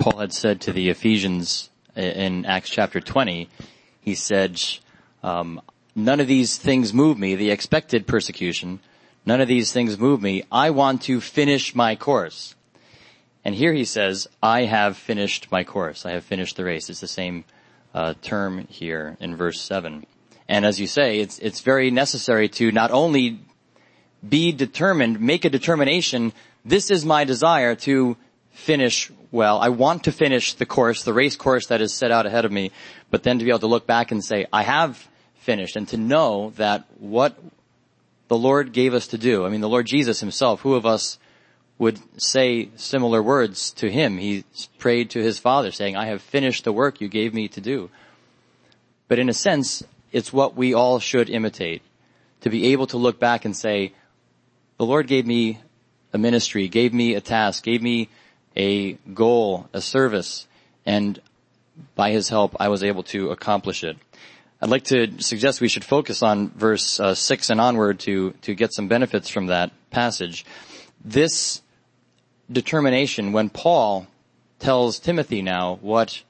Paul had said to the Ephesians in Acts chapter 20, he said, none of these things move me, the expected persecution, none of these things move me. I want to finish my course. And here he says, I have finished my course. I have finished the race. It's the same term here in verse 7. And as you say, it's very necessary to not only be determined, make a determination, this is my desire to finish well. I want to finish the course, the race course that is set out ahead of me, but then to be able to look back and say, I have finished, and to know that what the Lord gave us to do. I mean, the Lord Jesus himself, who of us would say similar words to him? He prayed to his Father saying, I have finished the work you gave me to do. But in a sense, it's what we all should imitate, to be able to look back and say, the Lord gave me a ministry, gave me a task, gave me a goal, a service, and by his help I was able to accomplish it. I'd like to suggest we should focus on verse 6 and onward to get some benefits from that passage. This determination, when Paul tells Timothy now what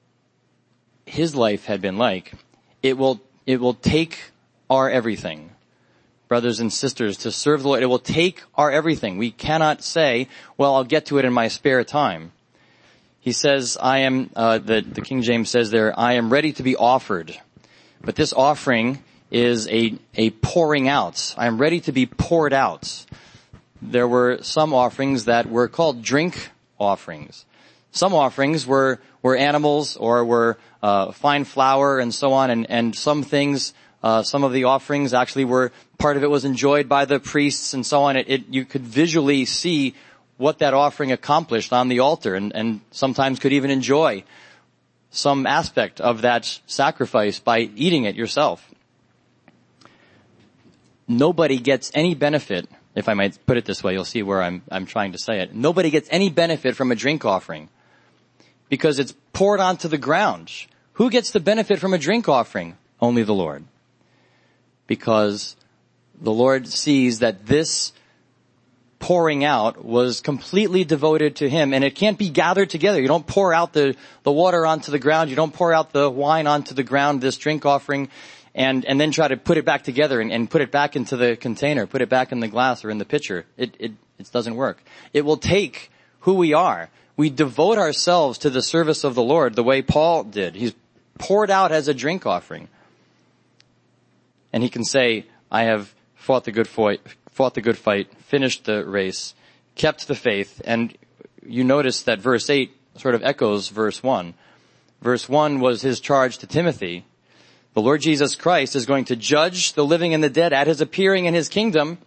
his life had been like, it will take our everything. Brothers and sisters, to serve the Lord, it will take our everything. We cannot say, well, I'll get to it in my spare time. He says, the King James says there, I am ready to be offered. But this offering is a pouring out. I am ready to be poured out. There were some offerings that were called drink offerings. Some offerings were animals or were fine flour and so on, and some things, some of the offerings actually were, part of it was enjoyed by the priests and so on. You could visually see what that offering accomplished on the altar, and sometimes could even enjoy some aspect of that sacrifice by eating it yourself. Nobody gets any benefit, if I might put it this way, you'll see where I'm trying to say it. Nobody gets any benefit from a drink offering because it's poured onto the ground. Who gets the benefit from a drink offering? Only the Lord. Because the Lord sees that this pouring out was completely devoted to him, and it can't be gathered together. You don't pour out the water onto the ground. You don't pour out the wine onto the ground, this drink offering, and then try to put it back together and put it back into the container, put it back in the glass or in the pitcher. It doesn't work. It will take who we are. We devote ourselves to the service of the Lord the way Paul did. He's poured out as a drink offering. And he can say, I have fought the good fight, finished the race, kept the faith. And you notice that verse 8 sort of echoes verse 1. Verse 1 was his charge to Timothy. The Lord Jesus Christ is going to judge the living and the dead at his appearing in his kingdom.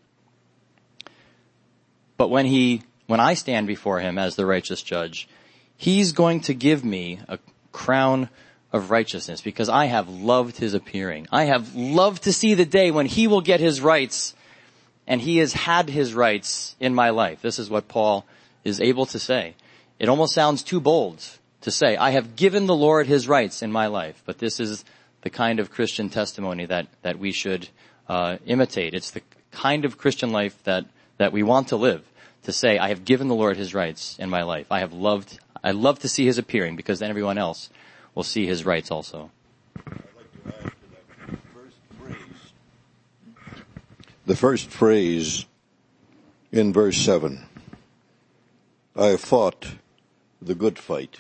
But when I stand before him as the righteous judge, he's going to give me a crown of righteousness because I have loved his appearing. I have loved to see the day when he will get his rights, and he has had his rights in my life. This is what Paul is able to say. It almost sounds too bold to say, I have given the Lord his rights in my life. But this is the kind of Christian testimony that we should imitate. It's the kind of Christian life that we want to live, to say, I have given the Lord his rights in my life. I love to see his appearing, because then everyone else will see his rights also. I'd like to add to that first phrase. The first phrase in verse 7, I have fought the good fight.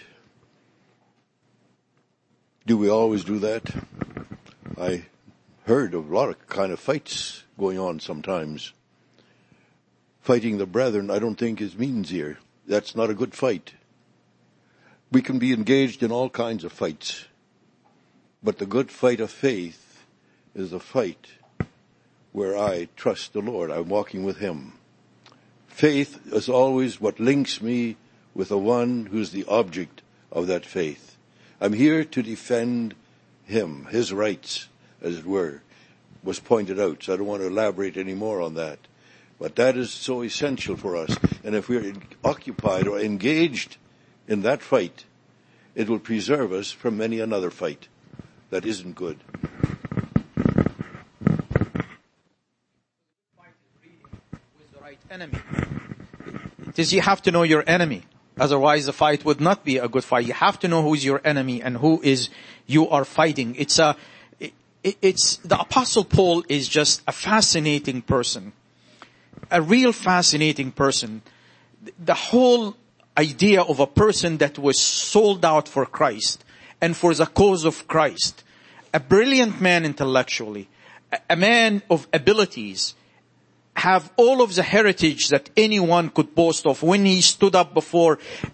Do we always do that? I heard of a lot of kind of fights going on sometimes. Fighting the brethren, I don't think means here. That's not a good fight. We can be engaged in all kinds of fights. But the good fight of faith is a fight where I trust the Lord. I'm walking with him. Faith is always what links me with the one who's the object of that faith. I'm here to defend him, his rights, as it were, was pointed out. So I don't want to elaborate any more on that. But that is so essential for us. And if we're occupied or engaged in that fight, it will preserve us from many another fight that isn't good. With the right enemy. It is you have to know your enemy. Otherwise the fight would not be a good fight. You have to know who is your enemy and who is you are fighting. The Apostle Paul is just a fascinating person. A real fascinating person. The whole idea of a person that was sold out for Christ and for the cause of Christ. A brilliant man intellectually. A man of abilities. Have all of the heritage that anyone could boast of. When he stood up before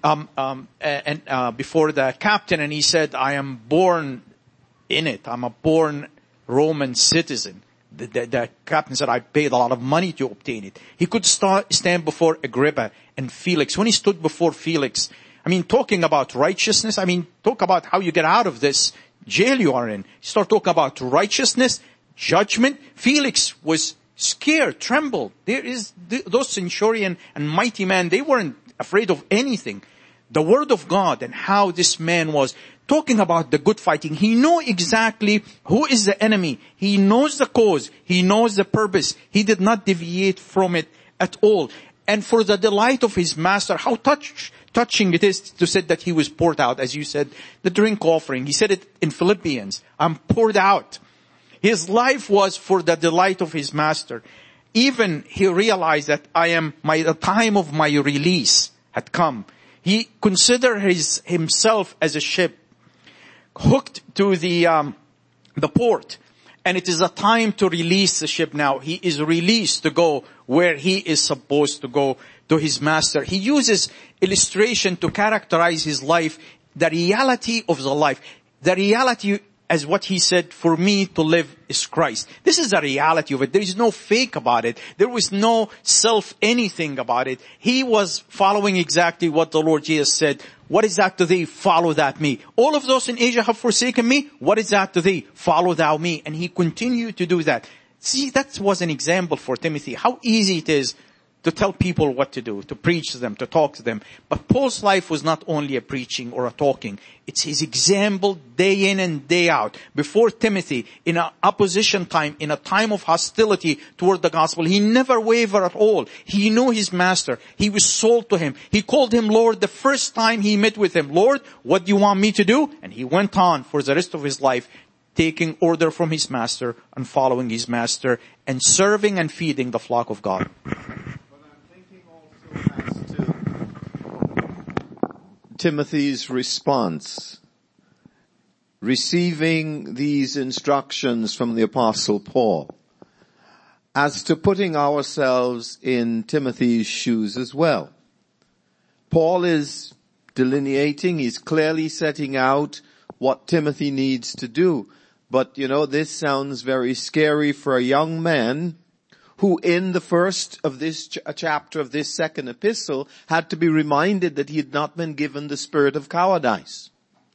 before the captain and he said, I am born in it. I'm a born Roman citizen. The captain said, I paid a lot of money to obtain it. He could stand before Agrippa and Felix. When he stood before Felix, talking about righteousness, talk about how you get out of this jail you are in. Start talking about righteousness, judgment. Felix was scared, trembled. Those centurion and mighty men, they weren't afraid of anything. The word of God and how this man was talking about the good fighting. He knew exactly who is the enemy. He knows the cause. He knows the purpose. He did not deviate from it at all. And for the delight of his master, how touching it is to say that he was poured out. As you said, the drink offering. He said it in Philippians. I'm poured out. His life was for the delight of his master. Even he realized that the time of my release had come. He considered himself as a ship hooked to the port. And it is a time to release the ship now. He is released to go where he is supposed to go, to his master. He uses illustration to characterize his life, the reality of the life. The reality, as what he said, for me to live is Christ. This is the reality of it. There is no fake about it. There was no anything about it. He was following exactly what the Lord Jesus said. What is that to thee? Follow that me. All of those in Asia have forsaken me. What is that to thee? Follow thou me. And he continued to do that. See, that was an example for Timothy. How easy it is to tell people what to do, to preach to them, to talk to them. But Paul's life was not only a preaching or a talking. It's his example day in and day out. Before Timothy, in an opposition time, in a time of hostility toward the gospel, he never wavered at all. He knew his master. He was sold to him. He called him Lord the first time he met with him. Lord, what do you want me to do? And he went on for the rest of his life, taking order from his master and following his master and serving and feeding the flock of God. As to Timothy's response, receiving these instructions from the Apostle Paul, as to putting ourselves in Timothy's shoes as well. Paul is delineating, he's clearly setting out what Timothy needs to do. But this sounds very scary for a young man who in the first of this chapter of this second epistle had to be reminded that he had not been given the spirit of cowardice,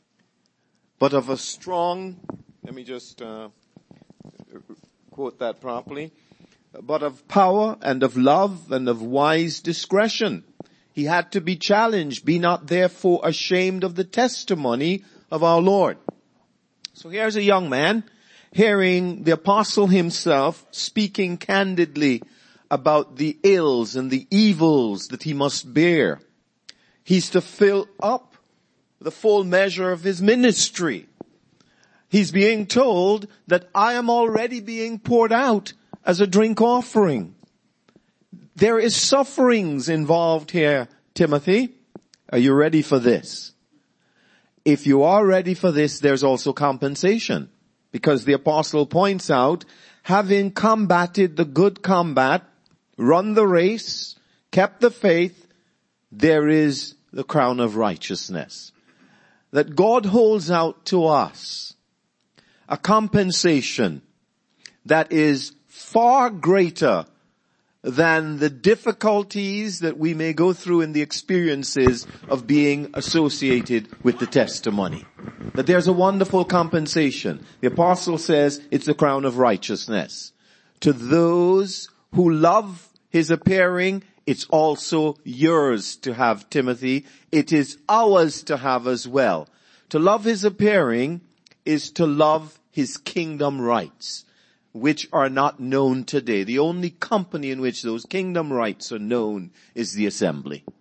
but of a strong, let me just quote that properly, but of power and of love and of wise discretion. He had to be challenged. Be not therefore ashamed of the testimony of our Lord. So here's a young man hearing the apostle himself speaking candidly about the ills and the evils that he must bear. He's to fill up the full measure of his ministry. He's being told that I am already being poured out as a drink offering. There is sufferings involved here, Timothy. Are you ready for this? If you are ready for this, there's also compensation. Because the apostle points out, having combated the good combat, run the race, kept the faith, there is the crown of righteousness. That God holds out to us a compensation that is far greater than the difficulties that we may go through in the experiences of being associated with the testimony. That there's a wonderful compensation. The apostle says it's the crown of righteousness. To those who love his appearing, it's also yours to have, Timothy. It is ours to have as well. To love his appearing is to love his kingdom rights, which are not known today. The only company in which those kingdom rights are known is the assembly.